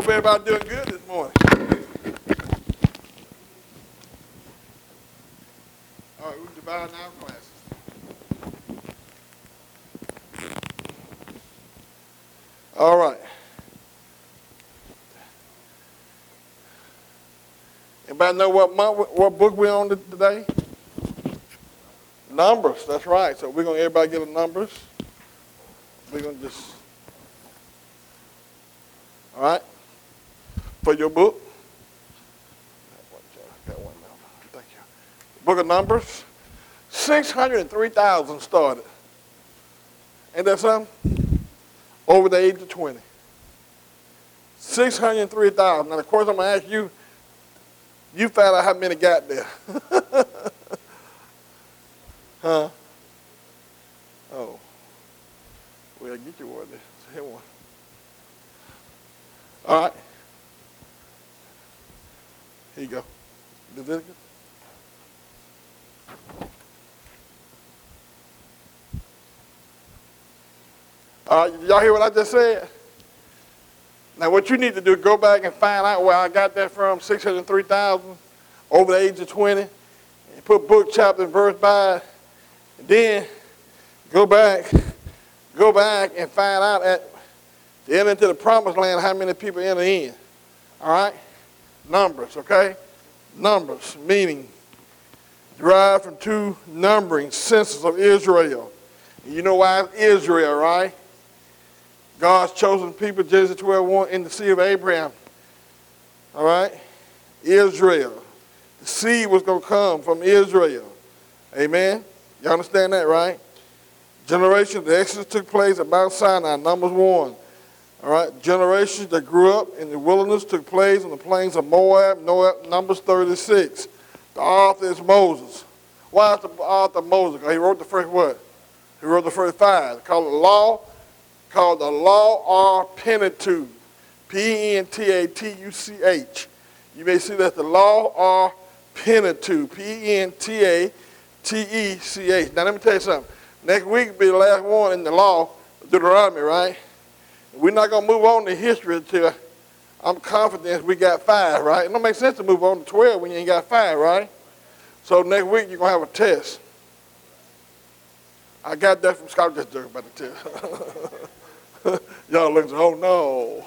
Hope everybody doing good this morning. All right, we're dividing our classes. All right. Anybody know what book we're on today? Numbers, that's right. So we're going to everybody get a Numbers. We're going to just, all right, for your book. Got one now. Thank you. Book of Numbers, 603,000 started. Ain't that something? Over the age of 20. 603,000. Now, of course, I'm going to ask you, you found out how many got there. Huh? Oh. Well, get your word there. Here one. All right. Here you go. Leviticus. All right, y'all hear what I just said? Now, what you need to do is go back and find out where I got that from, 603,000, over the age of 20, and put book, chapter, and verse by it. And then go back and find out at the enter into the promised land how many people enter in. All right? Numbers, okay? Numbers, meaning derived from two numbering census of Israel. And you know why it's Israel, right? God's chosen people, Genesis 12:1, in the seed of Abraham. All right? Israel. The seed was going to come from Israel. Amen? You understand that, right? Generations, the Exodus took place at Mount Sinai, Numbers 1. All right? Generations that grew up in the wilderness took place on the plains of Moab, Numbers 36. The author is Moses. Why is the author Moses? Because he wrote the first what? He wrote the first 5. Called the Law or Pentateuch. P-E-N-T-A-T-U-C-H. You may see that the Law or Pentateuch. P-E-N-T-A-T-E-C-H. Now let me tell you something. Next week will be the last one in the law, Deuteronomy, right? We're not going to move on to history until I'm confident we got 5, right? It don't make sense to move on to 12 when you ain't got 5, right? So next week you're going to have a test. I got that from Scott. Just joking about the test. Y'all looking, oh no.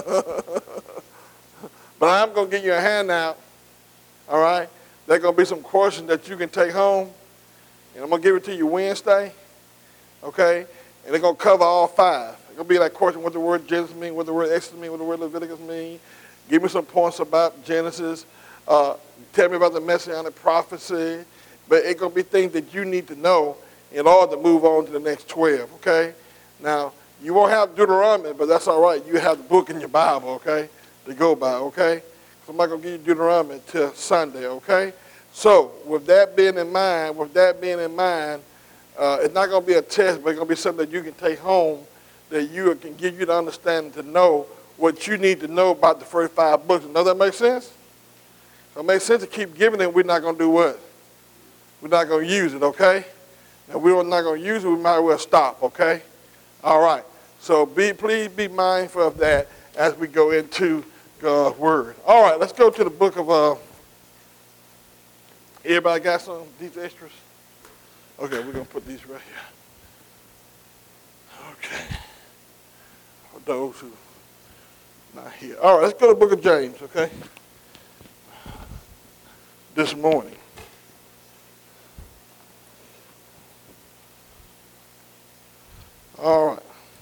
But I'm going to give you a handout, all right? There's going to be some questions that you can take home, and I'm going to give it to you Wednesday, okay? And they're going to cover all 5. It's going to be like question what the word Genesis mean, what the word Exodus mean, what the word Leviticus mean. Give me some points about Genesis. Tell me about the Messianic prophecy. But it's going to be things that you need to know in order to move on to the next 12, okay? Now, you won't have Deuteronomy, but that's all right. You have the book in your Bible, okay, to go by, okay? So I'm not going to give you Deuteronomy until Sunday, okay? So with that being in mind, it's not going to be a test, but it's going to be something that you can take home that you can give you the understanding to know what you need to know about the first 5 books. Does that make sense? So it makes sense to keep giving it. We're not going to do what? We're not going to use it, okay? And we're not going to use it. We might as well stop, okay? All right. So please be mindful of that as we go into God's Word. All right, let's go to the book of, everybody got some of these extras? Okay, we're going to put these right here. Okay. For those who not here. All right, let's go to the book of James, okay? This morning. All right.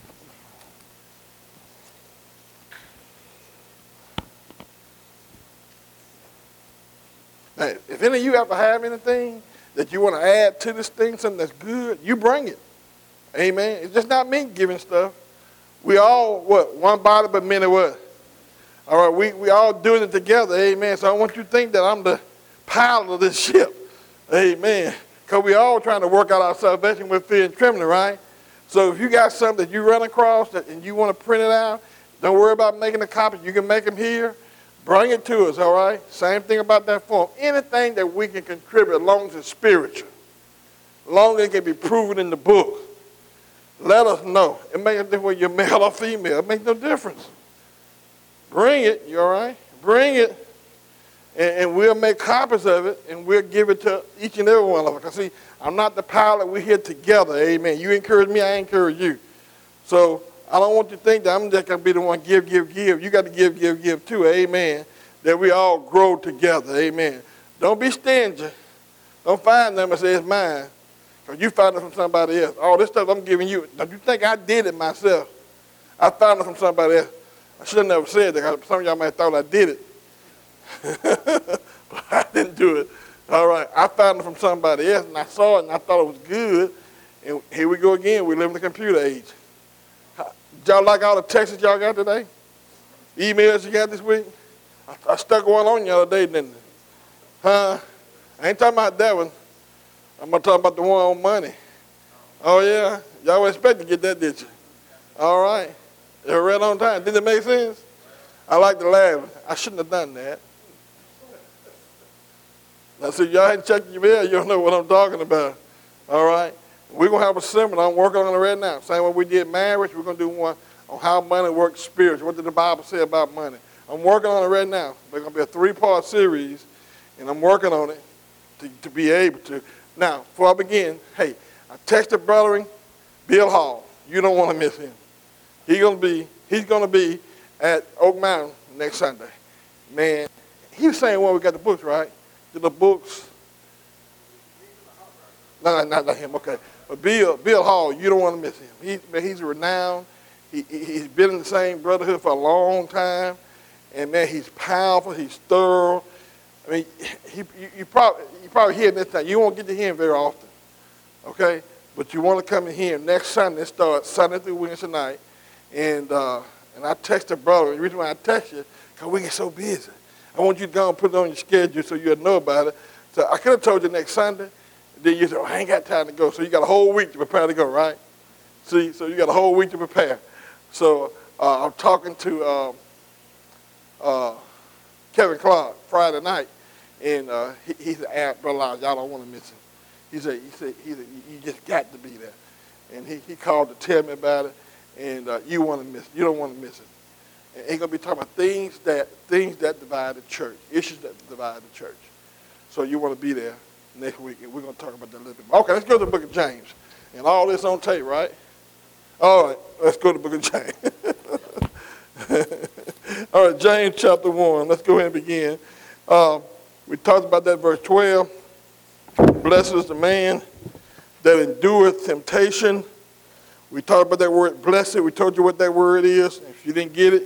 Now, if any of you ever have anything that you want to add to this thing, something that's good, you bring it. Amen. It's just not me giving stuff. We all, what? One body, but many what? All right, we all doing it together. Amen. So I want you to think that I'm the pilot of this ship. Amen. Because we all trying to work out our salvation with fear and trembling, right? So if you got something that you run across and you want to print it out, don't worry about making a copy. You can make them here. Bring it to us, all right? Same thing about that form. Anything that we can contribute, as long as it's spiritual, as long as it can be proven in the book, let us know. It makes a difference whether you're male or female. It makes no difference. Bring it, you all right? Bring it, and we'll make copies of it, and we'll give it to each and every one of us. Because, see, I'm not the pilot. We're here together, amen. You encourage me, I encourage you. So I don't want you to think that I'm just going to be the one give. You got to give too, amen, that we all grow together, amen. Don't be stingy. Don't find them and say it's mine, because you found it from somebody else. All this stuff I'm giving you, don't you think I did it myself? I found it from somebody else. I should have never said that, because some of y'all might have thought I did it. But I didn't do it. All right, I found it from somebody else, and I saw it, and I thought it was good. And here we go again. We live in the computer age. Did y'all like all the texts y'all got today? Emails you got this week? I stuck one on the other day, didn't I? Huh? I ain't talking about that one. I'm going to talk about the one on money. Oh, yeah? Y'all expect to get that, did you? All right. It was right on time. Did it make sense? I like to laugh. I shouldn't have done that. Now, see, y'all hadn't checked your mail. You don't know what I'm talking about. All right? We're going to have a seminar. I'm working on it right now. Same way we did marriage, we're going to do one on how money works spiritually. What did the Bible say about money? I'm working on it right now. It's going to be a 3-part series, and I'm working on it to be able to. Now, before I begin, hey, I texted Brother Bill Hall. You don't want to miss him. He's going to be at Oak Mountain next Sunday. Man, he was saying when we got the books, right? The books. No, not him. Okay, but Bill Hall, you don't want to miss him. He's renowned. He's been in the same brotherhood for a long time, and man, he's powerful. He's thorough. I mean, you probably hear him this time. You won't get to hear him very often, okay? But you want to come and hear him next Sunday. It starts Sunday through Wednesday night, and I texted brother. The reason why I text you, because we get so busy. I want you to go and put it on your schedule so you'll know about it. So I could have told you next Sunday. Then you say, oh, I ain't got time to go. So you got a whole week to prepare to go, right? See, so you got a whole week to prepare. So I'm talking to Kevin Clark Friday night, and he said, Brother Lyles, y'all don't want to miss him. He said, you just got to be there. And he called to tell me about it, and you don't want to miss it. And he's going to be talking about things that divide the church, issues that divide the church. So you want to be there next week, and we're going to talk about that a little bit more. Okay, let's go to the book of James. And all this on tape, right? All right, let's go to the book of James. All right, James chapter 1. Let's go ahead and begin. We talked about that verse 12. Blessed is the man that endureth temptation. We talked about that word blessed. We told you what that word is. If you didn't get it,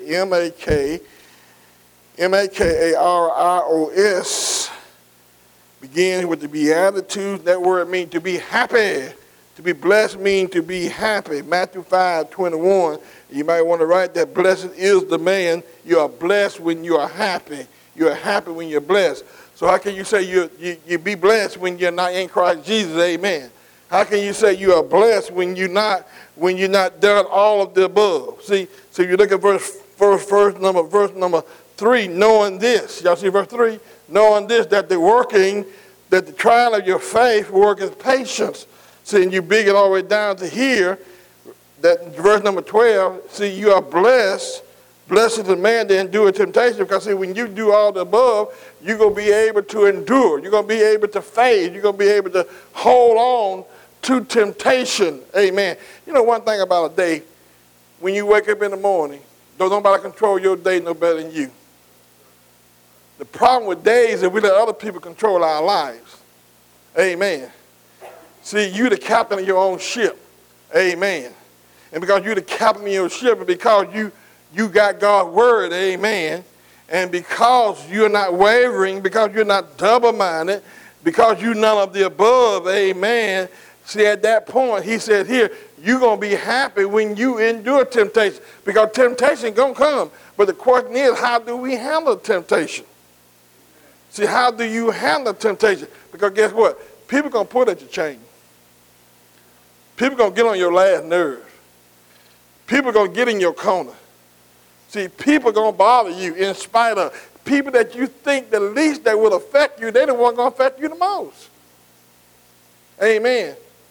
M-A-K-A-R-I-O-S. Begin with the Beatitudes. That word means to be happy. To be blessed means to be happy. Matthew 5:21. You might want to write that blessed is the man. You are blessed when you are happy. You are happy when you're blessed. So how can you say you be blessed when you're not in Christ Jesus? Amen. How can you say you are blessed when you're not done all of the above? See, so you look at verse number 3, knowing this. Y'all see verse 3? Knowing this, that the trial of your faith worketh patience. See, and you bring it all the way down to here, that verse number 12, see, you are blessed. Blessed is the man that endure temptation, because see, when you do all the above, you're going to be able to endure. You're going to be able to fade. You're going to be able to hold on to temptation. Amen. You know one thing about a day, when you wake up in the morning, don't nobody control your day no better than you. The problem with days is we let other people control our lives. Amen. See, you're the captain of your own ship. Amen. And because you're the captain of your ship, and because you got God's word, amen, and because you're not wavering, because you're not double-minded, because you're none of the above, amen. See, at that point, he said here, you're going to be happy when you endure temptation, because temptation is going to come. But the question is, how do we handle temptation? See, how do you handle temptation? Because guess what? People are going to pull at your chain. People are going to get on your last nerve. People are going to get in your corner. See, people are going to bother you in spite of people that you think the least that will affect you, they're the one going to affect you the most. Amen.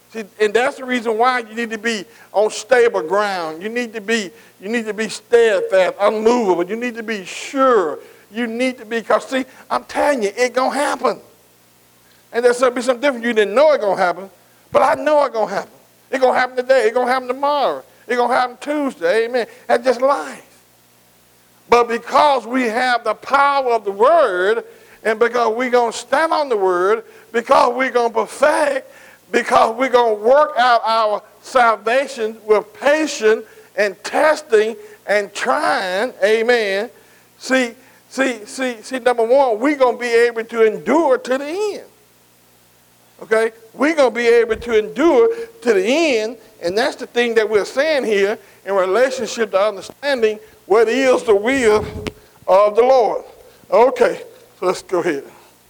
See, and that's the reason why you need to be on stable ground. You need to be steadfast, unmovable. You need to be sure. You need to be, because see, I'm telling you, it's going to happen. And there's going to be something different. You didn't know it's going to happen, but I know it's going to happen. It's going to happen today. It's going to happen tomorrow. It's going to happen Tuesday. Amen. That's just life. But because we have the power of the word, and because we're going to stand on the word, because we're going to perfect, because we're going to work out our salvation with patience and testing and trying, amen. See, number one, we're going to be able to endure to the end. Okay? We're going to be able to endure to the end, and that's the thing that we're saying here in relationship to understanding what is the will of the Lord. Okay, so let's go ahead.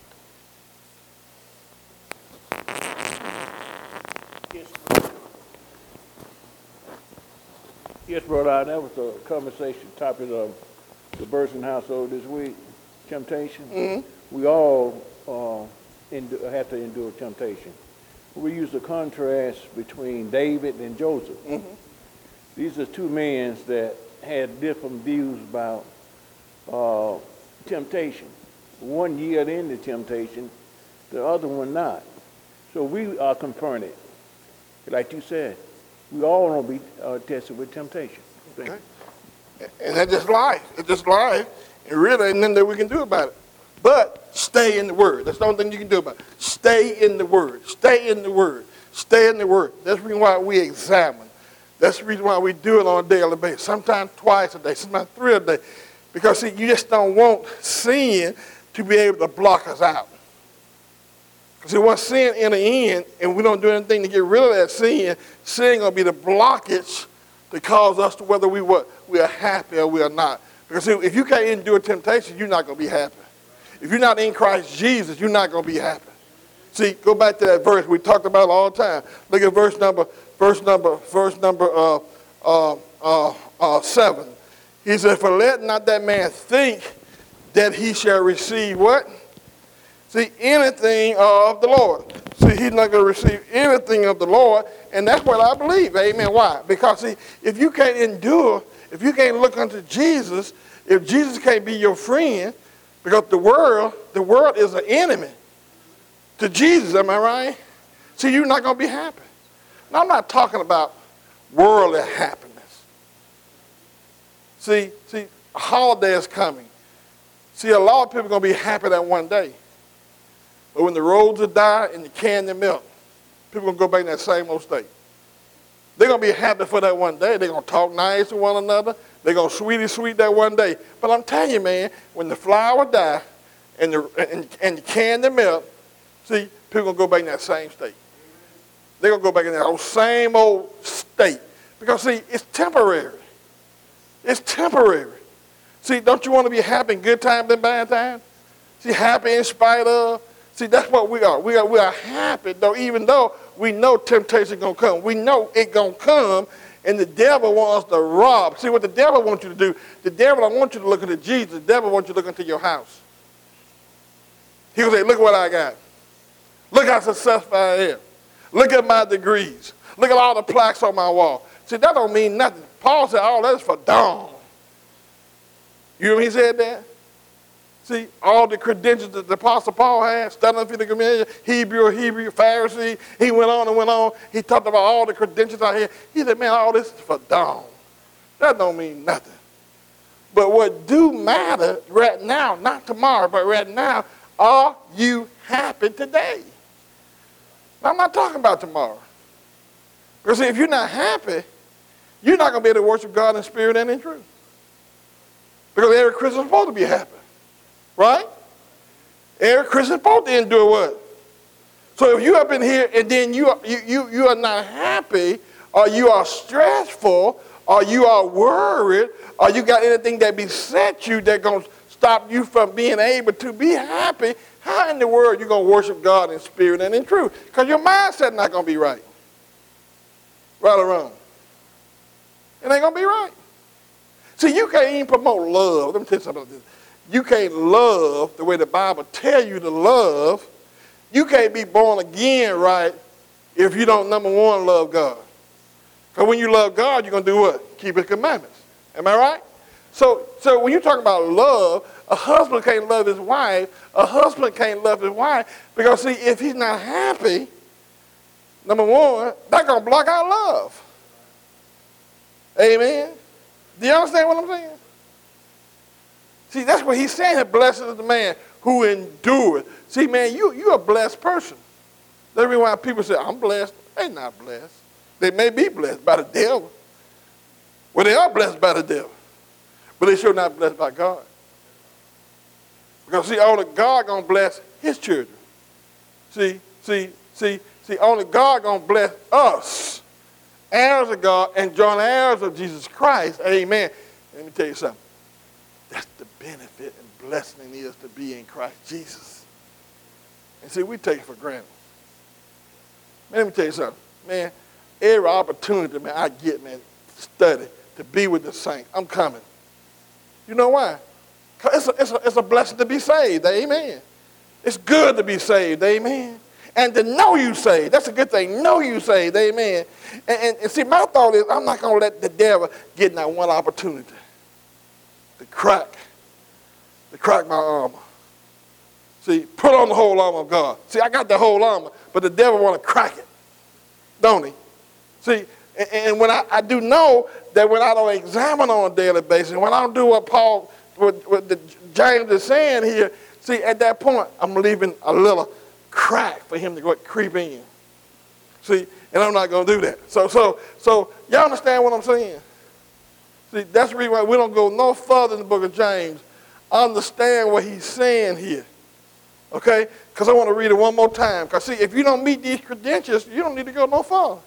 Yes, brother, that was the conversation topic of the Burson household this week, temptation. Mm-hmm. We all have to endure temptation. We use the contrast between David and Joseph. Mm-hmm. These are two men that had different views about temptation. One yielded into temptation, the other one not. So we are confronted. Like you said, we all want to be tested with temptation. Okay. And that's just life. It's just life. And really, ain't nothing that we can do about it. But stay in the word. That's the only thing you can do about it. Stay in the word. Stay in the word. Stay in the word. That's the reason why we examine. That's the reason why we do it on a daily basis. Sometimes twice a day, sometimes 3 a day. Because, see, you just don't want sin to be able to block us out. See, once sin enter in and we don't do anything to get rid of that sin, sin going to be the blockage to cause us to whether we are happy or we are not. Because see, if you can't endure temptation, you're not going to be happy. If you're not in Christ Jesus, you're not going to be happy. See, go back to that verse we talked about all the time. Look at verse number 7. He said, "For let not that man think that he shall receive" what? See, anything of the Lord. See, he's not going to receive anything of the Lord, and that's what I believe. Amen. Why? Because, see, if you can't endure, if you can't look unto Jesus, if Jesus can't be your friend, because the world is an enemy to Jesus, am I right? See, you're not going to be happy. Now, I'm not talking about worldly happiness. See, a holiday is coming. See, a lot of people are going to be happy that one day. But when the roads are dire and the candy melt, people are going to go back in that same old state. They're going to be happy for that one day. They're going to talk nice to one another. They're going to sweet that one day. But I'm telling you, man, when the flower die and the candy melt, see, people are going to go back in that same state. They're going to go back in that same old state. Because, see, it's temporary. It's temporary. See, don't you want to be happy in good times and bad times? See, happy in spite of. See, that's what we are. We are happy, though, even though we know temptation is going to come. We know it's going to come, and the devil wants us to rob. See, what the devil wants you to do, the devil don't want you to look into Jesus. The devil wants you to look into your house. He'll say, look what I got. Look how successful I am. Look at my degrees. Look at all the plaques on my wall. See, that don't mean nothing. Paul said, all that's for dawn. You know when he said that? See, all the credentials that the Apostle Paul had, studying for the community, Hebrew, Pharisee, he went on and went on. He talked about all the credentials I had. He said, man, all this is for dawn. That don't mean nothing. But what do matter right now, not tomorrow, but right now, are you happy today? Now, I'm not talking about tomorrow. Because see, if you're not happy, you're not going to be able to worship God in spirit and in truth. Because every Christian is supposed to be happy. Right? Every Christian is supposed to endure what? So if you up in here and then you are not happy, or you are stressful, or you are worried, or you got anything that beset you that's going to stop you from being able to be happy, how in the world are you going to worship God in spirit and in truth? Because your mindset not going to be right. Right or wrong? It ain't going to be right. See, you can't even promote love. Let me tell you something about this. You can't love the way the Bible tells you to love. You can't be born again right if you don't, number one, love God. Because when you love God, you're going to do what? Keep his commandments. Am I right? So when you talk about love, a husband can't love his wife. A husband can't love his wife because, see, if he's not happy, number one, that's going to block out love. Amen? Do you understand what I'm saying? See, that's what he's saying. Blessed is the man who endures. See, man, you're a blessed person. That's the reason why people say, I'm blessed. They're not blessed. They may be blessed by the devil. Well, they are blessed by the devil. But they sure not blessed by God. Because, see, only God going to bless his children. See, only God going to bless us, heirs of God, and joint heirs of Jesus Christ. Amen. Let me tell you something. That's the benefit and blessing it is to be in Christ Jesus. And see, we take it for granted. Man, let me tell you something. Man, every opportunity, man, I get, man, study, to be with the saints, I'm coming. You know why? Because it's a blessing to be saved. Amen. It's good to be saved. Amen. And to know you saved. That's a good thing. Know you saved. Amen. And see, my thought is I'm not going to let the devil get that one opportunity to crack my armor. See, put on the whole armor of God. See, I got the whole armor, but the devil want to crack it, don't he? See, and when I do know that when I don't examine on a daily basis, when I don't do what James is saying here, see, at that point, I'm leaving a little crack for him to go creep in. See, and I'm not going to do that. So y'all understand what I'm saying? See, that's the reason why we don't go no further in the book of James. Understand what he's saying here. Okay? Because I want to read it one more time. Because, see, if you don't meet these credentials, you don't need to go no further.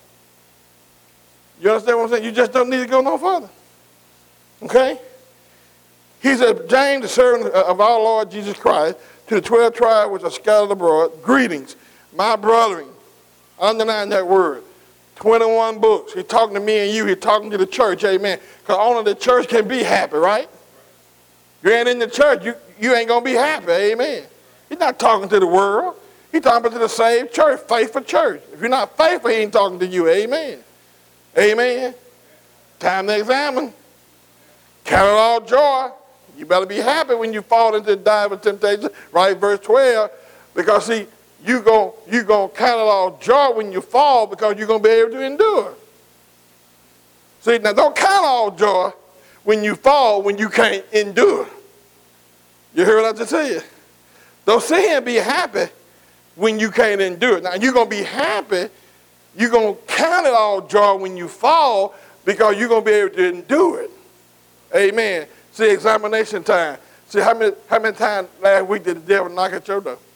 You understand what I'm saying? You just don't need to go no further. Okay? He said, James, the servant of our Lord Jesus Christ, to the 12 tribes which are scattered abroad, greetings, my brethren. Underline that word. 21 books. He's talking to me and you. He's talking to the church. Amen. Because only the church can be happy, right? You ain't in the church, you ain't going to be happy. Amen. He's not talking to the world. He's talking to the saved church, faithful church. If you're not faithful, he ain't talking to you. Amen. Amen. Time to examine. Count it all joy. You better be happy when you fall into the dive of temptation. Right, verse 12. Because, see, you're going to count it all joy when you fall because you're going to be able to endure. See, now don't count all joy when you fall when you can't endure. You hear what I just said? Don't sit here and be happy when you can't endure. Now, you're going to be happy. You're going to count it all joy when you fall because you're going to be able to endure it. Amen. See, examination time. See, how many times last week did the devil knock at your door?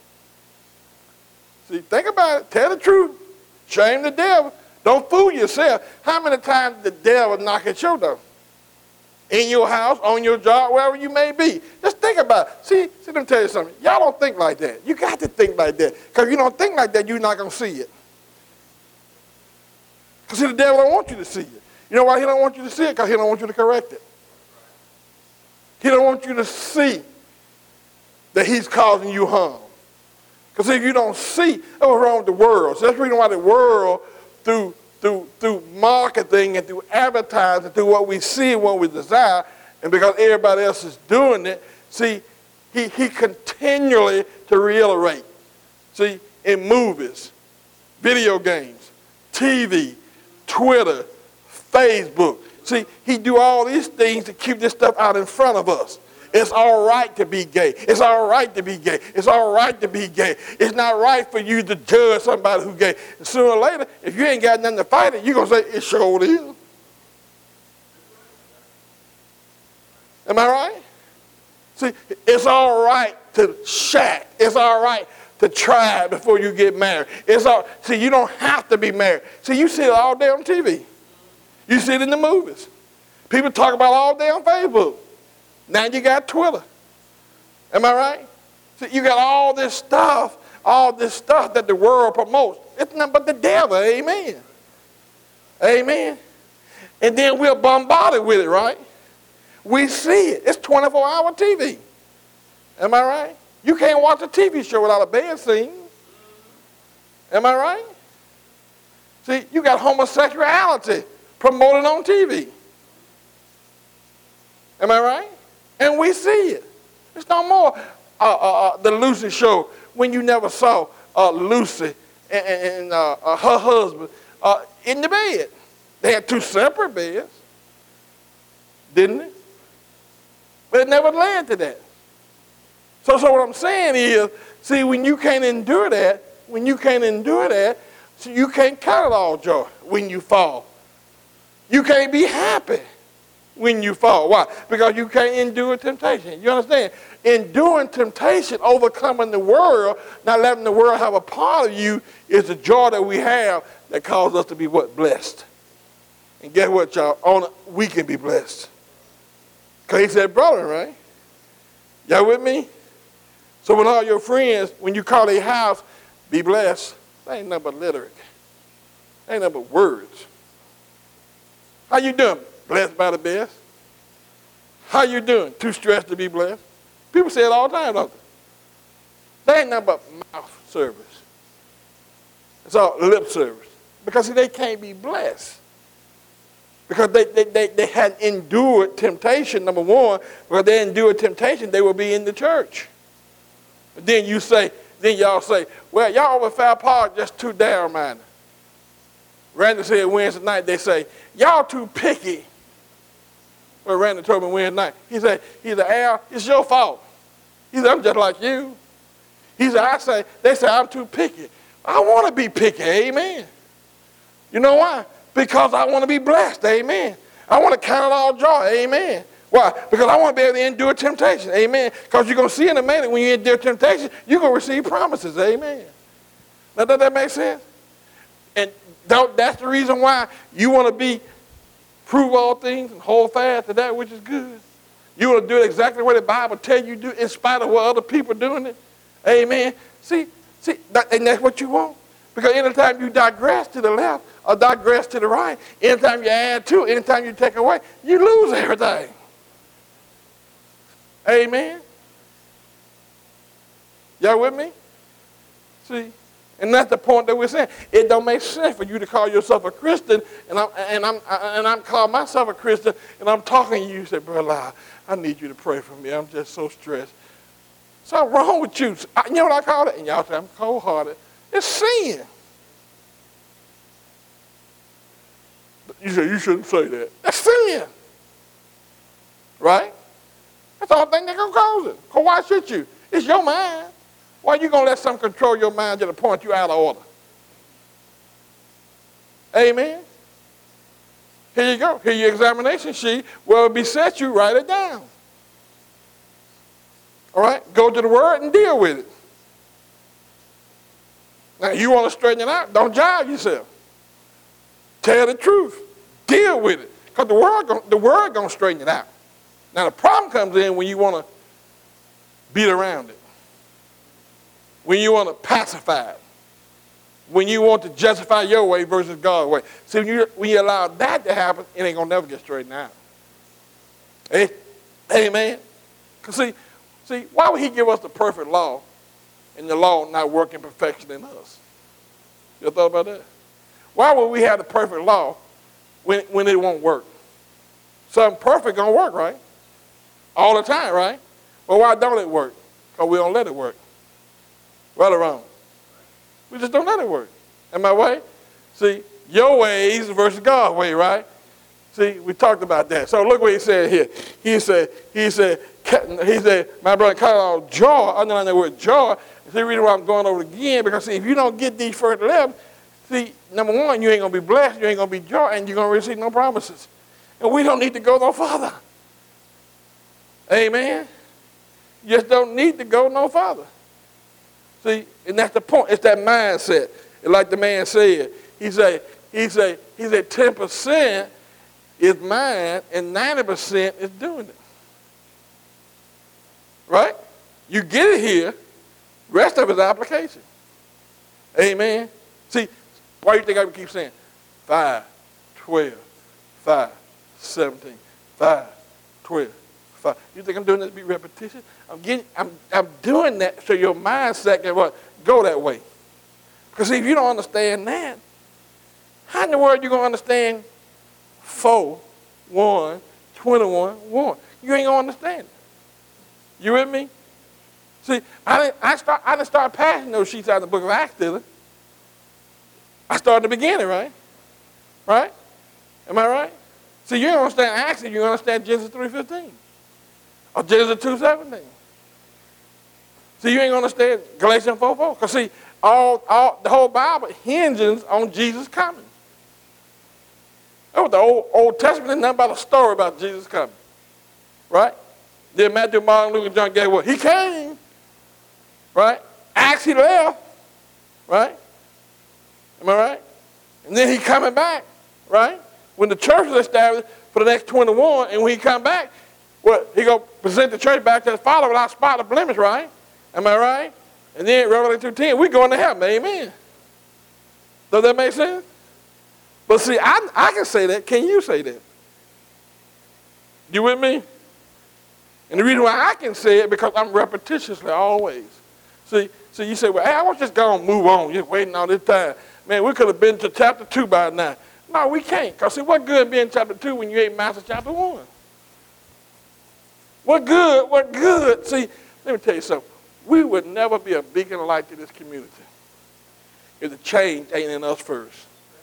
See, think about it. Tell the truth. Shame the devil. Don't fool yourself. How many times did the devil knock at your door? In your house, on your job, wherever you may be. Just think about it. See, let me tell you something. Y'all don't think like that. You got to think like that. Because if you don't think like that, you're not going to see it. Because, see, the devil don't want you to see it. You know why he don't want you to see it? Because he don't want you to correct it. He don't want you to see that he's causing you harm. Because if you don't see, that's what's wrong with the world. So that's the reason why the world, through marketing and through advertising, through what we see and what we desire, and because everybody else is doing it, see, he continually to reiterate. See, in movies, video games, TV, Twitter, Facebook. See, he do all these things to keep this stuff out in front of us. It's all right to be gay. It's all right to be gay. It's all right to be gay. It's not right for you to judge somebody who's gay. And sooner or later, if you ain't got nothing to fight it, you're going to say, it sure is. Am I right? See, it's all right to shack. It's all right to try before you get married. See, you don't have to be married. See, you see it all day on TV. You see it in the movies. People talk about it all day on Facebook. Now you got Twitter. Am I right? So you got all this stuff that the world promotes. It's nothing but the devil. Amen. Amen. And then we're bombarded with it, right? We see it. It's 24-hour TV. Am I right? You can't watch a TV show without a bad scene. Am I right? See, you got homosexuality promoted on TV. Am I right? And we see it. It's no more the Lucy show when you never saw Lucy and her husband in the bed. They had two separate beds, didn't it? But it never led to that. So what I'm saying is, see, when you can't endure that, so you can't count it all joy when you fall. You can't be happy when you fall. Why? Because you can't endure temptation. You understand? Enduring temptation, overcoming the world, not letting the world have a part of you, is the joy that we have that causes us to be what? Blessed. And guess what, y'all? We can be blessed. Because he said, brother, right? Y'all with me? So when all your friends, when you call their house, be blessed, that ain't nothing but rhetoric. That ain't nothing but words. How you doing? Blessed by the best. How you doing? Too stressed to be blessed. People say it all the time, don't they? They ain't nothing but mouth service. It's all lip service. Because see, they can't be blessed. Because they hadn't endured temptation, number one. Because they endured temptation, they will be in the church. But then y'all say, well, y'all over Fire Park just too down-minded. Randy said Wednesday night, they say, y'all too picky. Well, Randy told me Wednesday night. He said, Al, it's your fault. He said, I'm just like you. He said, they say I'm too picky. I want to be picky, amen. You know why? Because I want to be blessed, amen. I want to count it all joy, amen. Why? Because I want to be able to endure temptation, amen. Because you're going to see in a minute when you endure temptation, you're going to receive promises, amen. Now, does that make sense? And that's the reason why you want to prove all things and hold fast to that which is good. You want to do it exactly the way the Bible tells you to do, in spite of what other people are doing it. Amen. See, and that's what you want. Because anytime you digress to the left or digress to the right, anytime you add to, anytime you take away, you lose everything. Amen. Y'all with me? See? And that's the point that we're saying. It don't make sense for you to call yourself a Christian, and I'm calling myself a Christian, and I'm talking to you. You say, brother, I need you to pray for me. I'm just so stressed. Something wrong with you. You know what I call it? And y'all say, I'm cold-hearted. It's sin. You say, you shouldn't say that. That's sin. Right? That's the only thing that's going to cause it. Because why should you? It's your mind. Why are you going to let something control your mind to the point you're out of order? Amen? Here you go. Here your examination sheet. Well, it beset you, write it down. All right? Go to the Word and deal with it. Now, you want to straighten it out, don't jive yourself. Tell the truth. Deal with it. Because the Word going to straighten it out. Now, the problem comes in when you want to beat around it. When you want to pacify it. When you want to justify your way versus God's way. See, when you allow that to happen, it ain't going to never get straightened out. Amen? Because see, why would he give us the perfect law and the law not work in perfection in us? You ever thought about that? Why would we have the perfect law when it won't work? Something perfect going to work, right? All the time, right? Well, why don't it work? Because we don't let it work. Right or wrong? We just don't let it work. Am I right? See, your ways versus God's way, right? See, we talked about that. So look what he said here. He said, my brother, call it all joy. Underline the word joy. See, the reason why I'm going over it again, because see, if you don't get these first 11, see, number one, you ain't going to be blessed, you ain't going to be joy, and you're going to receive no promises. And we don't need to go no further. Amen? You just don't need to go no further. See, and that's the point. It's that mindset. And like the man said, he said 10% is mine and 90% is doing it. Right? You get it here. Rest of it is application. Amen. See, why do you think I keep saying 5, 12, 5, 17, 5, 12, 5? You think I'm doing that to be repetition? I'm doing that so your mindset can what? Go that way. Because see, if you don't understand that, How in the world you going to understand 4, 1, 21, 1? You ain't going to understand it. You with me? See, I didn't start passing those sheets out of the book of Acts, did I? I started at the beginning, right? Right? Am I right? See, you don't understand Acts, you understand Genesis 3:15 or Genesis 2:17. See, you ain't going to understand Galatians 4:4. Because see, the whole Bible hinges on Jesus coming. That was the Old Testament, is nothing but a story about Jesus coming. Right? Then Matthew, Mark, Luke, and John gave what? He came. Right? Acts, he left. Right? Am I right? And then he coming back. Right? When the church was established for the next 21, and when he come back, what? He going to present the church back to his Father without spot or blemish, right? Am I right? And then Revelation 2:10, we're going to heaven. Amen. Does that make sense? But see, I can say that. Can you say that? You with me? And the reason why I can say it, because I'm repetitiously always. See, you say, well, hey, I want to just go and move on. You're waiting all this time. Man, we could have been to chapter 2 by now. No, we can't. Because see, what good being chapter 2 when you ain't mastered chapter 1? What good? See, let me tell you something. We would never be a beacon of light to this community if the change ain't in us first.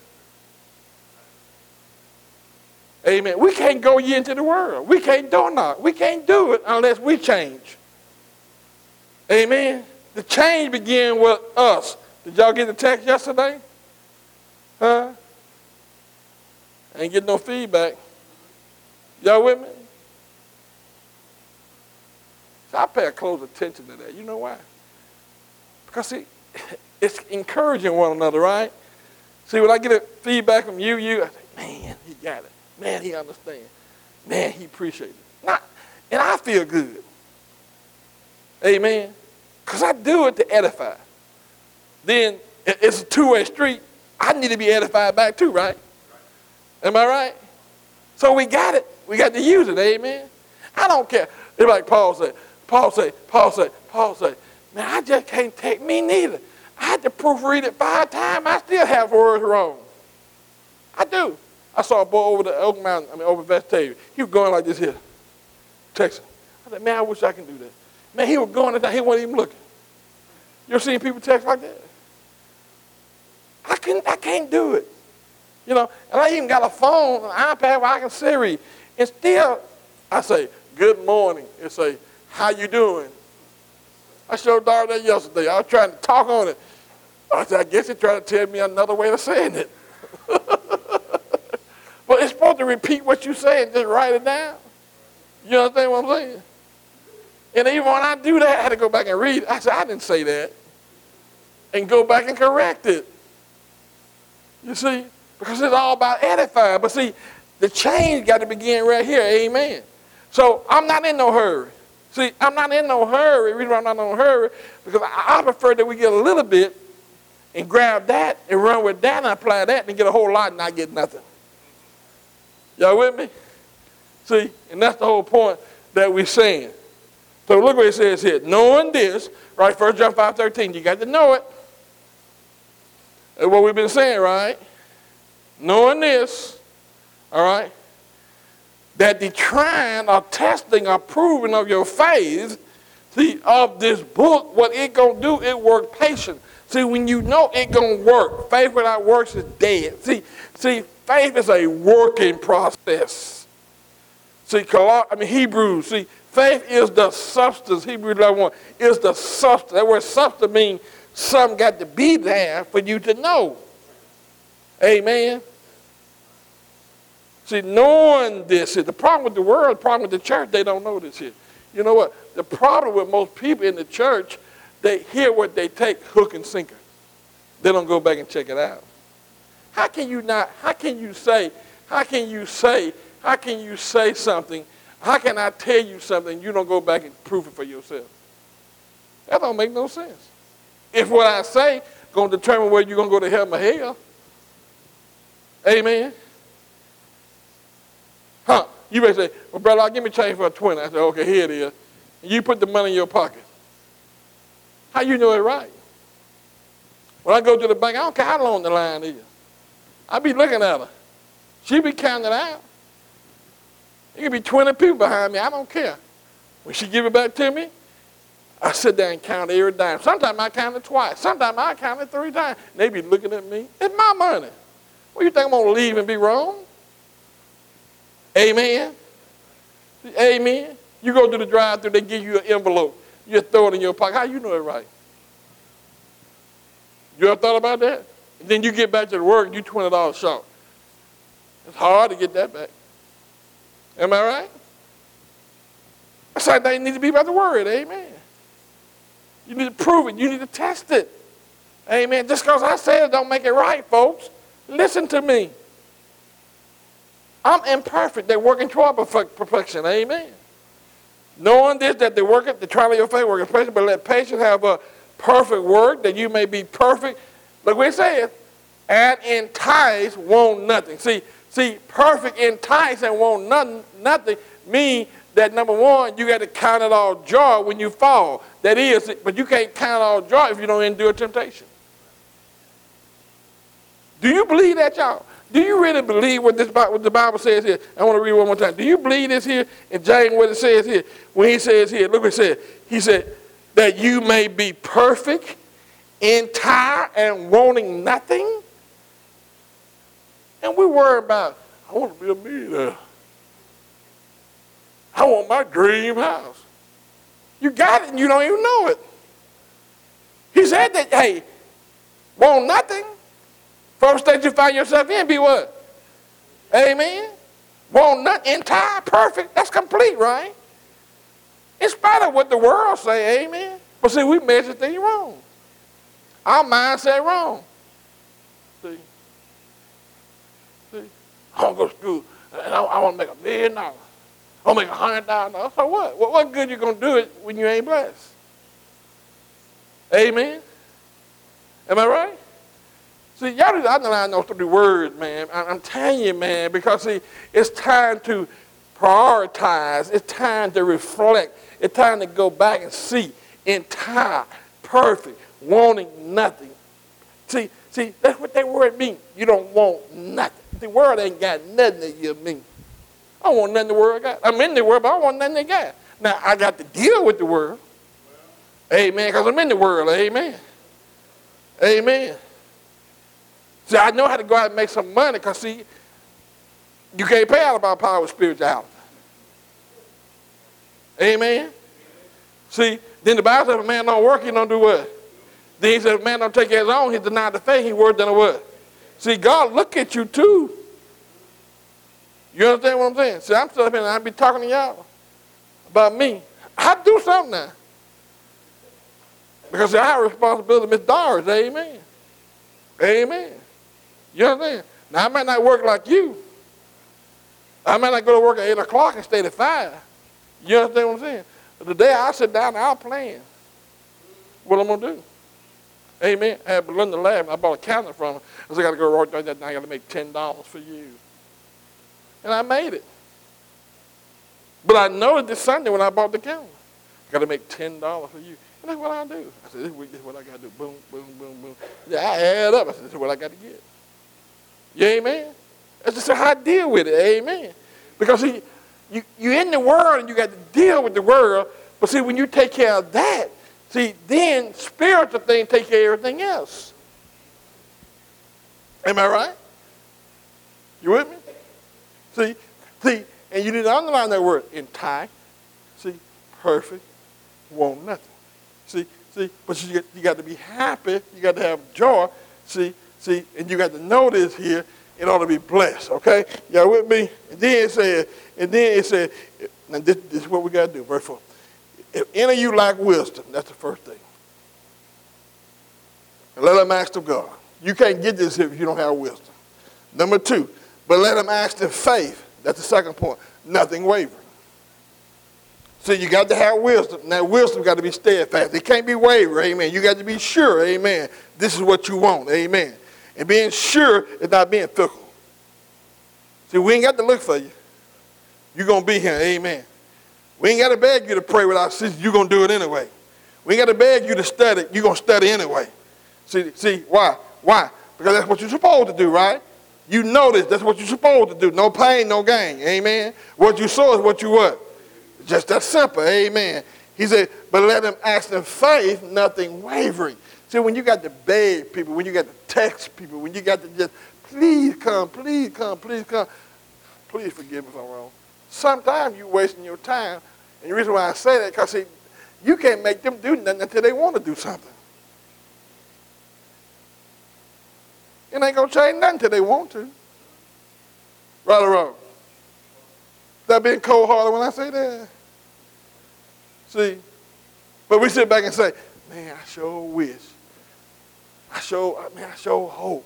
Amen. We can't go ye into the world. We can't do it. We can't do it unless we change. Amen. The change begins with us. Did y'all get the text yesterday? Huh? I ain't getting no feedback. Y'all with me? So I pay close attention to that. You know why? Because, see, it's encouraging one another, right? See, when I get a feedback from you, I say, man, he got it. Man, he understands. Man, he appreciates it. And I feel good. Amen. Because I do it to edify. Then it's a two-way street. I need to be edified back too, right? Am I right? So we got it. We got to use it. Amen. I don't care. It's like Paul said, man, I just can't take me neither. I had to proofread it 5 times. I still have words wrong. I do. I saw a boy over the Oak Mountain, over Vestavia. He was going like this here, texting. I said, man, I wish I could do that. Man, he was going, he wasn't even looking. You ever seen people text like that? I can't do it. You know, and I even got a phone, an iPad where I can Siri. And still, I say, good morning. It say, how you doing? I showed Darla that yesterday. I was trying to talk on it. I said, I guess it's trying to tell me another way of saying it. But it's supposed to repeat what you say and just write it down. You understand what I'm saying? And even when I do that, I had to go back and read it. I said, I didn't say that. And go back and correct it. You see? Because it's all about edifying. But see, the change got to begin right here. Amen. So I'm not in no hurry. See, I'm not in no hurry. The reason why I'm not in no hurry, because I prefer that we get a little bit and grab that and run with that and apply that and get a whole lot and not get nothing. Y'all with me? See, and that's the whole point that we're saying. So look what it says here. Knowing this, right, 1 John 5:13, you got to know it. That's what we've been saying, right? Knowing this, all right, that the trying or testing or proving of your faith, see, of this book, what it going to do, it work patient. See, when you know it going to work, faith without works is dead. See, faith is a working process. See, Hebrews, see, faith is the substance. Hebrews 11:1 is the substance. That word substance means something got to be there for you to know. Amen. See, knowing this is the problem with the world, the problem with the church, they don't know this here. You know what? The problem with most people in the church, they hear what they take, hook and sinker. They don't go back and check it out. How can you say something? How can I tell you something and you don't go back and prove it for yourself? That don't make no sense. If what I say going to determine whether you're going to go to heaven or hell. Amen. Huh? You may say, well, brother, give me change for a 20. I say, okay, here it is. And you put the money in your pocket. How you know it's right? When I go to the bank, I don't care how long the line is. I be looking at her. She be counting out. It could be 20 people behind me. I don't care. When she give it back to me, I sit there and count every dime. Sometimes I count it twice. Sometimes I count it 3 times. And they be looking at me. It's my money. What, you think I'm going to leave and be wrong? Amen? Amen? You go to the drive-thru, they give you an envelope. You just throw it in your pocket. How you know it right? You ever thought about that? And then you get back to the work and you $20 short. It's hard to get that back. Am I right? That's like they need to be about the word. Amen. You need to prove it. You need to test it. Amen. Just because I said it don't make it right, folks. Listen to me. I'm imperfect. They're working toward perfection. Amen. Knowing this, that the trial of your faith working patience, but let patience have a perfect work, that you may be perfect. Look what it says. And entice, want nothing. See, perfect, entice, and want nothing mean that, number one, you got to count it all joy when you fall. That is, but you can't count it all joy if you don't endure temptation. Do you believe that, y'all? Do you really believe what the Bible says here? I want to read it one more time. Do you believe this here in James, what it says here? When he says here, look what it said. He said, that you may be perfect, entire, and wanting nothing. And we worry about, I want to be a millionaire. I want my dream house. You got it and you don't even know it. He said that, hey, want nothing. First state you find yourself in, be what? Amen. Want nothing, entire, perfect. That's complete, right? In spite of what the world say, amen. But see, we measure things wrong. Our mindset wrong. See, I want to go to school and I want to make $1 million. I want to make $100,000. So what? What good you going to do it when you ain't blessed? Amen. Am I right? See, y'all need to underline those 3 words, man. I'm telling you, man, because see, it's time to prioritize. It's time to reflect. It's time to go back and see. Entire, perfect, wanting nothing. See, that's what that word means. You don't want nothing. The world ain't got nothing that you mean. I don't want nothing the world got. I'm in the world, but I don't want nothing they got. Now, I got to deal with the world. Amen, because I'm in the world. Amen. Amen. See, I know how to go out and make some money because, see, you can't pay out of our power with spirituality. Amen. See, then the Bible says if a man don't work, he don't do what? Then he said if a man don't take care of his own, he denied the faith, he worked than a what? See, God look at you too. You understand what I'm saying? See, I'm still up here and I be talking to y'all about me. I do something now. Because see, I have a responsibility to Miss Doris. Amen. Amen. You understand? Now, I might not work like you. I might not go to work at 8 o'clock and stay at 5. You understand what I'm saying? But today, I'll sit down and I'll plan what I'm going to do. Amen. I had Belinda laugh. I bought a calendar from her. I said, I got to go right there that night. I got to make $10 for you. And I made it. But I noticed this Sunday when I bought the calendar, I got to make $10 for you. And that's what I do. I said, this week, this is what I got to do. Boom, boom, boom, boom. Yeah, I add up. I said, this is what I got to get. Yeah, amen. That's just how I deal with it. Amen. Because see, you're in the world and you got to deal with the world. But see, when you take care of that, see, then spiritual things take care of everything else. Am I right? You with me? See, and you need to underline that word, entire. See, perfect, want nothing. See, but you got to be happy. You got to have joy. See, and you got to know this here in order to be blessed. Okay, y'all with me? And then it said, now this is what we got to do. Verse 4. If any of you lack wisdom, that's the first thing. And let them ask of God. You can't get this if you don't have wisdom. Number 2, but let them ask in faith. That's the second point. Nothing wavering. So you got to have wisdom. Now, wisdom got to be steadfast. It can't be wavering, amen. You got to be sure, amen. This is what you want, amen. And being sure is not being fickle. See, we ain't got to look for you. You're going to be here, amen. We ain't got to beg you to pray without ceasing. You're going to do it anyway. We ain't got to beg you to study. You're going to study anyway. See, why? Why? Because that's what you're supposed to do, right? You know this. That's what you're supposed to do. No pain, no gain. Amen. What you sow is what you what? Just that simple. Amen. He said, but let them ask in faith, nothing wavering. See, when you got to beg people, when you got to text people, when you got to just, please come, please come, please come. Please forgive me if I'm wrong. Sometimes you're wasting your time. And the reason why I say that, because, see, you can't make them do nothing until they want to do something. It ain't going to change nothing until they want to. Right or wrong? That being cold-hearted when I say that? See? But we sit back and say, man, I sure wish. I sure hope.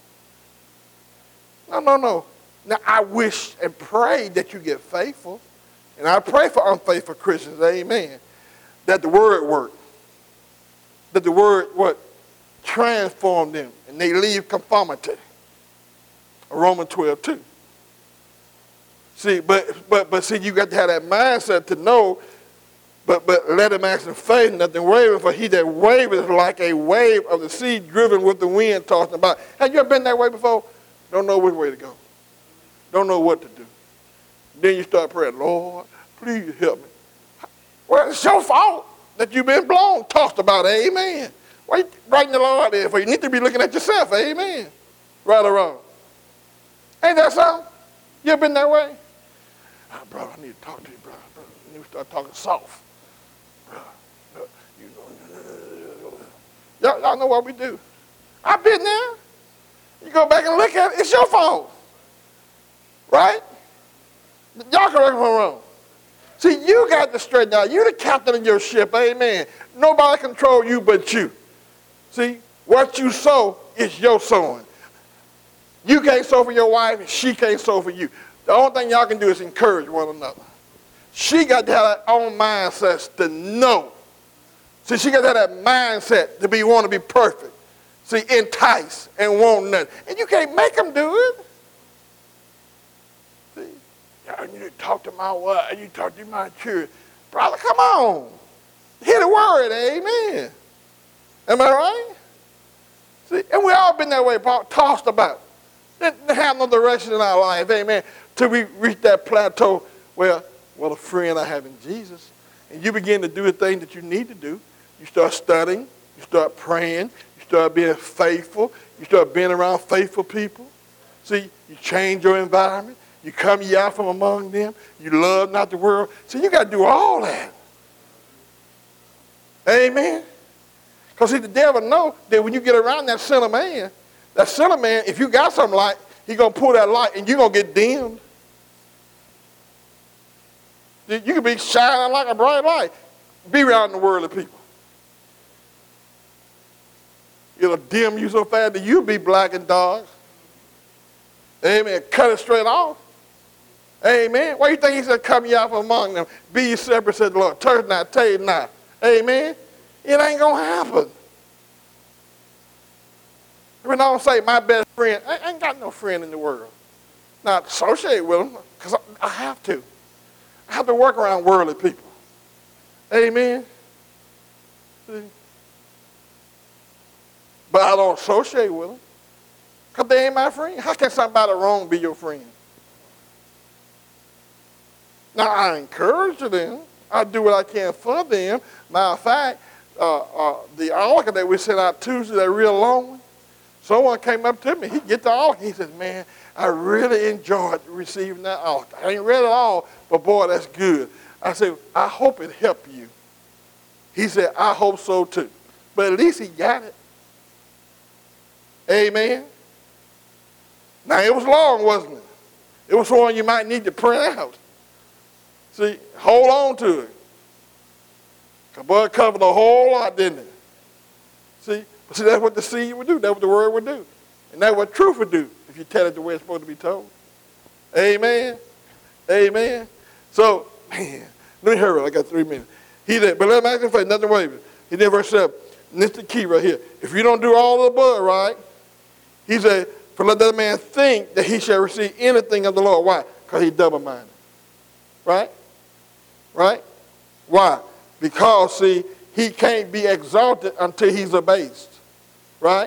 No. Now, I wish and pray that you get faithful. And I pray for unfaithful Christians, amen, that the word work. That the word, what? Transform them. And they leave conformity. Romans 12:2. See, but see, you got to have that mindset to know, but let him ask in faith, nothing wavering, for he that wavers like a wave of the sea driven with the wind tossed about. Have you ever been that way before? Don't know which way to go. Don't know what to do. Then you start praying, Lord, please help me. Well, it's your fault that you've been blown, tossed about, amen. Why you writing the Lord there for? You need to be looking at yourself, amen. Right or wrong? Ain't that so? You ever been that way? Oh, brother, I need to talk to you, brother. You need to start talking soft. Brother, y'all know what we do. I've been there. You go back and look at it, it's your fault. Right? Y'all correct me if I'm wrong. See, you got to straighten out. You're the captain of your ship, amen. Nobody control you but you. See, what you sow is your sowing. You can't sow for your wife, and she can't sow for you. The only thing y'all can do is encourage one another. She got to have her own mindset to know. See, she got to have that mindset to want to be perfect. See, entice and want nothing. And you can't make them do it. See, y'all need to talk to my wife. You talk to my children. Brother, come on. Hear the word, amen. Am I right? See, and we all been that way, tossed about. Didn't have no direction in our life, amen, till we reach that plateau where, well, a friend I have in Jesus. And you begin to do the thing that you need to do. You start studying. You start praying. You start being faithful. You start being around faithful people. See, you change your environment. You come ye out from among them. You love not the world. See, you got to do all that. Amen. Because, see, the devil knows that when you get around that sinner man, if you got some light, he's going to pull that light and you're going to get dimmed. You can be shining like a bright light. Be around the world of people. It'll dim you so fast that you'll be black and dark. Amen. Cut it straight off. Amen. Why do you think he said, come ye out from among them? Be ye separate, said the Lord. Turn not, tell not. Amen. It ain't going to happen. When I don't say my best friend, I ain't got no friend in the world. Not associate with them, because I have to. I have to work around worldly people. Amen. See? But I don't associate with them, because they ain't my friend. How can somebody wrong be your friend? Now, I encourage them. I do what I can for them. Matter of fact, the altar that we sent out Tuesday, that real long one, someone came up to me. He get the altar. He says, man, I really enjoyed receiving that altar. I ain't read it all, but boy, that's good. I said, I hope it helped you. He said, I hope so too. But at least he got it. Amen. Now, it was long, wasn't it? It was one you might need to print out. See, hold on to it. Because boy, it covered a whole lot, didn't it? See, that's what the seed would do. That's what the word would do. And that's what truth would do if you tell it the way it's supposed to be told. Amen. Amen. So, man, let me hurry. I got 3 minutes. He did, but let him ask in faith, nothing wavering. He did verse 7. And this is the key right here. If you don't do all of the above, right, he said, for let that man think that he shall receive anything of the Lord. Why? Because he's double-minded. Right? Right? Why? Because, see, he can't be exalted until he's abased. Right?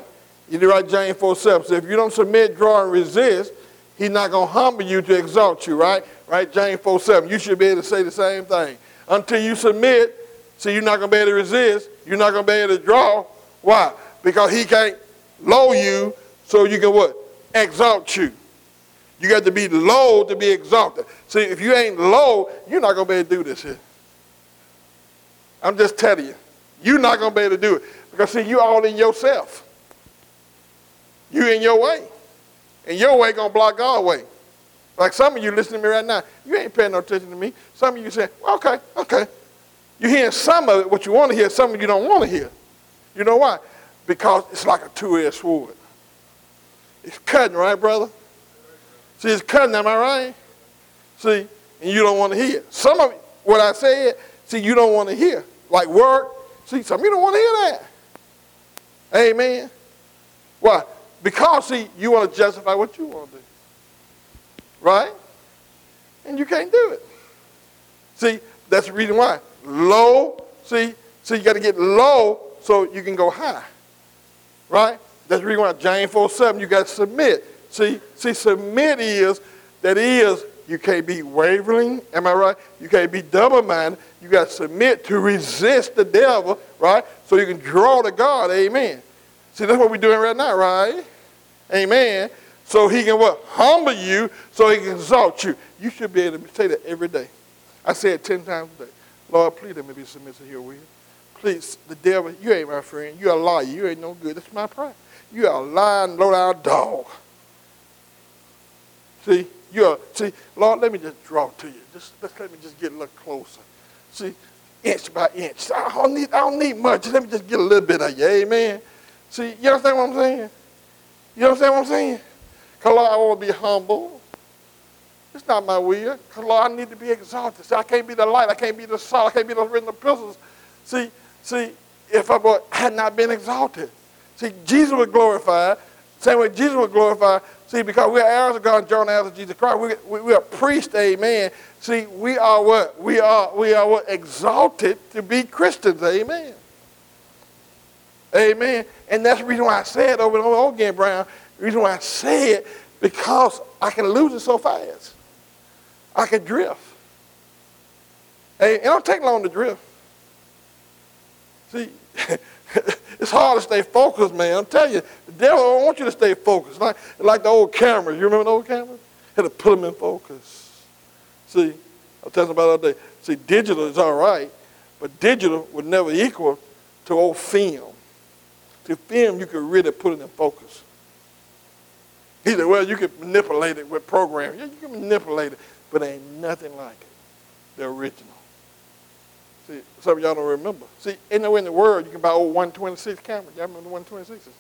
You do right, James 4:7. So if you don't submit, draw, and resist, he's not going to humble you to exalt you, right? Right, James 4:7. You should be able to say the same thing. Until you submit, see, you're not going to be able to resist. You're not going to be able to draw. Why? Because he can't lower you so you can what? Exalt you. You got to be low to be exalted. See, if you ain't low, you're not going to be able to do this here. I'm just telling you. You're not going to be able to do it. Because, see, you all in yourself. You in your way. And your way going to block God's way. Like some of you listening to me right now, you ain't paying no attention to me. Some of you say, well, okay. You're hearing some of it, what you want to hear, some of you don't want to hear. You know why? Because it's like a two-edged sword. It's cutting, right, brother? See, it's cutting, am I right? See, and you don't want to hear. Some of what I said, see, you don't want to hear. Like work, see, some of you don't want to hear that. Amen. Why? Because, see, you want to justify what you want to do. Right? And you can't do it. See, that's the reason why. Low, see, you got to get low so you can go high. Right? That's the reason why James 4:7, you got to submit. See, submit is, you can't be wavering, am I right? You can't be double-minded. You got to submit to resist the devil, right? So you can draw to God, amen. See, that's what we're doing right now, right? Amen. So he can what? Humble you so he can exalt you. You should be able to say that every day. I say it 10 times a day. Lord, please let me be submissive to your will. Please, the devil, you ain't my friend. You're a liar. You ain't no good. That's my prayer. You're a lying, low-down dog. See, Lord, let me just draw to you. Let me just get a little closer. See, inch by inch. I don't need much. Let me just get a little bit of you. Amen. See, you understand what I'm saying? You understand what I'm saying? Because, Lord, I want to be humble. It's not my will. Because, Lord, I need to be exalted. See, I can't be the light. I can't be the salt. I can't be the written epistles. See, if I had not been exalted. See, Jesus was glorified. Same way Jesus was glorified. See, because we are heirs of God and joint heirs of Jesus Christ. We are priests, amen. See, we are what? We are what? Exalted to be Christians, amen. Amen. And that's the reason why I say it over and over again, Brown. The reason why I say it, because I can lose it so fast. I can drift. Hey, it don't take long to drift. See, it's hard to stay focused, man. I'm telling you, the devil don't want you to stay focused. Like the old cameras. You remember the old cameras? Had to put them in focus. See, I was telling about the other day. See, digital is all right, but digital would never equal to old film. See, film, you could really put it in focus. He said, well, you can manipulate it with programming. Yeah, you can manipulate it, but ain't nothing like it. The original. See, some of y'all don't remember. See, anywhere in the world, you can buy old 126 cameras. Y'all remember the 126s?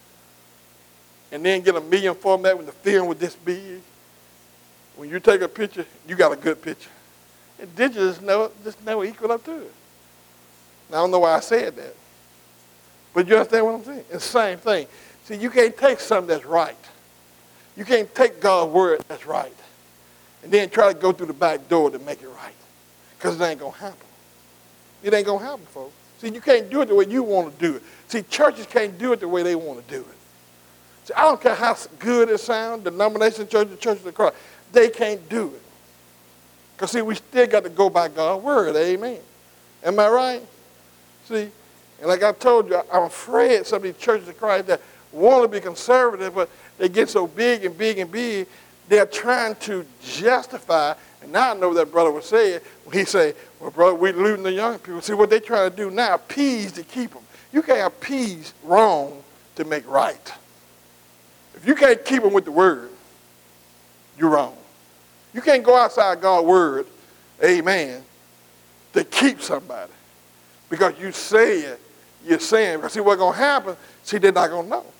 And then get a million format when the film was this big. When you take a picture, you got a good picture. And digital just never equal up to it. Now, I don't know why I said that. But you understand what I'm saying? It's the same thing. See, you can't take something that's right. You can't take God's word that's right and then try to go through the back door to make it right. Because it ain't going to happen. It ain't going to happen, folks. See, you can't do it the way you want to do it. See, churches can't do it the way they want to do it. See, I don't care how good it sounds, denomination churches, churches of Christ, they can't do it. Because, see, we still got to go by God's word, amen. Am I right? See, and like I told you, I'm afraid some of these churches of Christ that want to be conservative, but they get so big and big and big, they're trying to justify. And now I know what that brother was saying when he said, well, brother, we're losing the young people. See, what they're trying to do now, appease to keep them. You can't appease wrong to make right. If you can't keep them with the word, you're wrong. You can't go outside God's word, amen, to keep somebody. Because you're saying, because see what's going to happen, see, they're not going to know.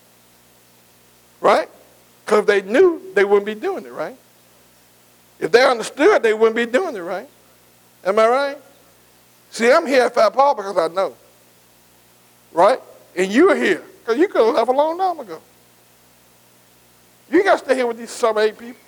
Right? Because if they knew, they wouldn't be doing it, right? If they understood, they wouldn't be doing it, right? Am I right? See, I'm here at Fat Paul because I know. Right? And you're here because you could have left a long time ago. You got to stay here with these some 8 people.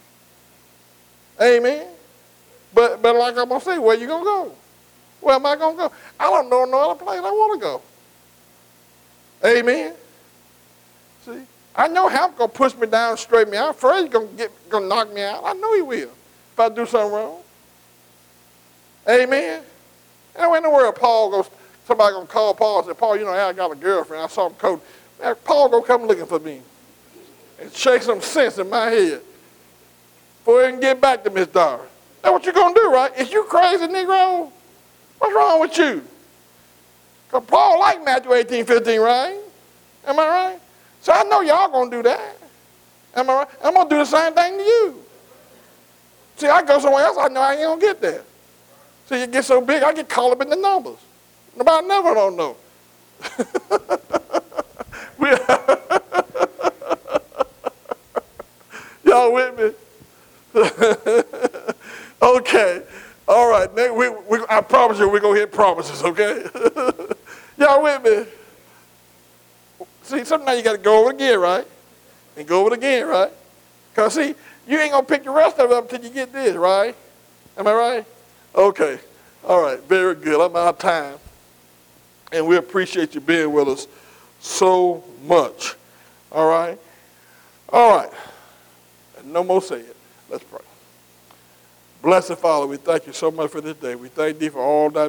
Amen? But like I'm going to say, where you going to go? Where am I going to go? I don't know no other place I want to go. Amen? See, I know Ham's going to push me down and straighten me out. Fred's going to knock me out. I know he will if I do something wrong. Amen. And in the world, somebody going to call Paul and say, Paul, you know, I got a girlfriend. I saw him coach. Paul going to come looking for me and shake some sense in my head before he can get back to Miss Doris. That's what you're going to do, right? Is you crazy, Negro? What's wrong with you? Because Paul liked Matthew 18:15, right? Am I right? So I know y'all going to do that. Am I right? I'm going to do the same thing to you. See, I go somewhere else, I know I ain't going to get there. See, you get so big, I get caught up in the numbers. Nobody never don't know. Y'all with me? Okay. All right. Next week, I promise you we're going to hit promises, okay? Y'all with me? See, sometimes you got to go over it again, right? And go over it again, right? Because, see, you ain't going to pick the rest of it up until you get this, right? Am I right? Okay. All right. Very good. I'm out of time. And we appreciate you being with us so much. All right? All right. No more saying. Let's pray. Blessed Father, we thank you so much for this day. We thank thee for all thy